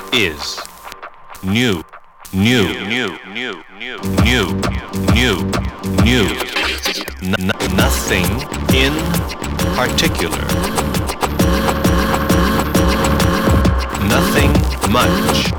is new, new, new, new, new, new, new, new. Nothing in particular. Nothing much.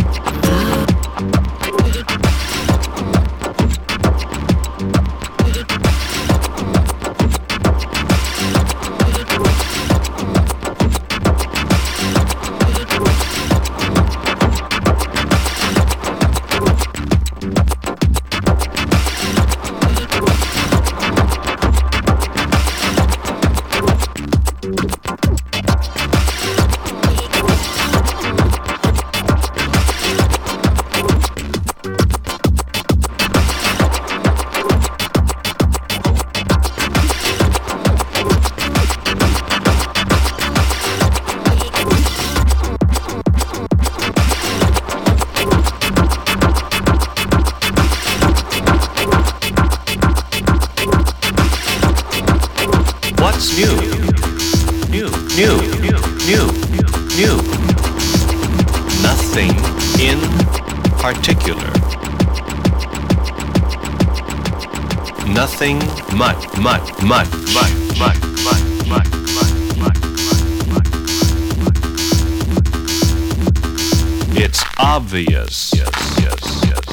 What's new? New, new, new, new, new. Nothing in particular. Nothing much, much, much, much, much, much, much, much, much, much. It's obvious. Yes, yes, yes.